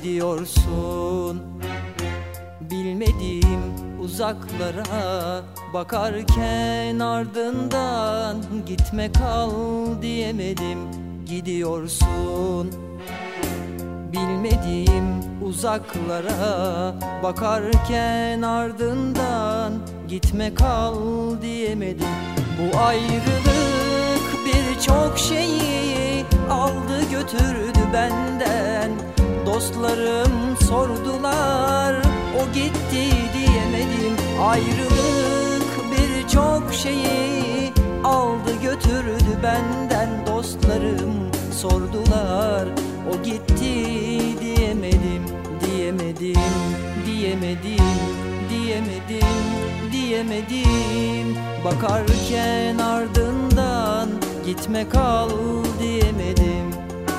Gidiyorsun bilmediğim uzaklara, bakarken ardından gitme kal diyemedim. Gidiyorsun bilmediğim uzaklara, bakarken ardından gitme kal diyemedim. Bu ayrılık birçok şeyi aldı götürdü benden. Dostlarım sordular, o gitti diyemedim. Ayrılık birçok şeyi aldı götürdü benden. Dostlarım sordular, o gitti diyemedim. Diyemedim, diyemedim, diyemedim, diyemedim. Bakarken ardından gitme kal diyemedim.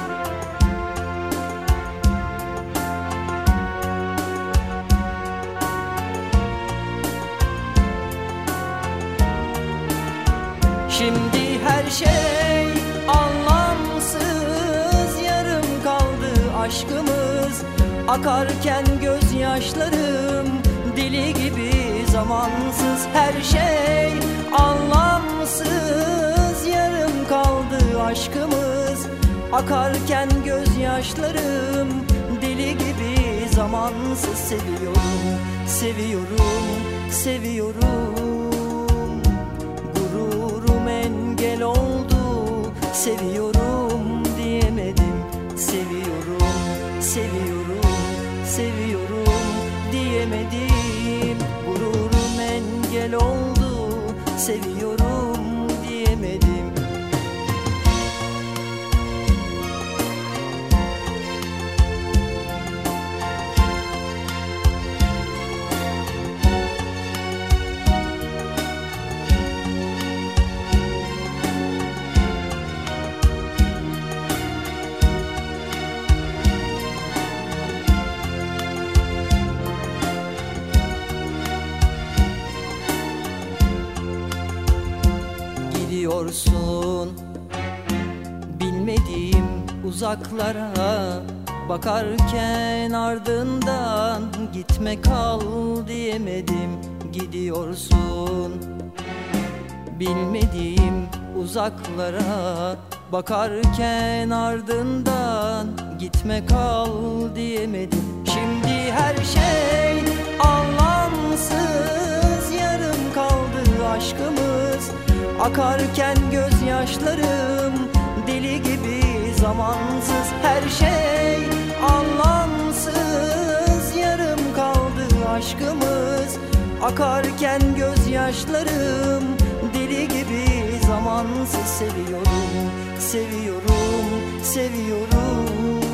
Şimdi her şey anlamsız, yarım kaldı aşkımız. Akarken gözyaşlarım deli gibi zamansız. Her şey anlamsız, yarım kaldı aşkımız. Akarken gözyaşlarım deli gibi zamansız. Seviyorum, seviyorum, seviyorum. Engel oldu, seviyorum diyemedim. Seviyorum, seviyorum, seviyorum diyemedim. Gururum engel oldu, seviyorum diyemedim. Gidiyorsun bilmediğim uzaklara, bakarken ardından gitme kal diyemedim. Gidiyorsun bilmediğim uzaklara, bakarken ardından gitme kal diyemedim. Şimdi her şey anlamsız, yarım kaldı aşkımız. Akarken gözyaşlarım deli gibi zamansız. Her şey anlamsız, yarım kaldı aşkımız. Akarken gözyaşlarım deli gibi zamansız. Seviyorum, seviyorum, seviyorum.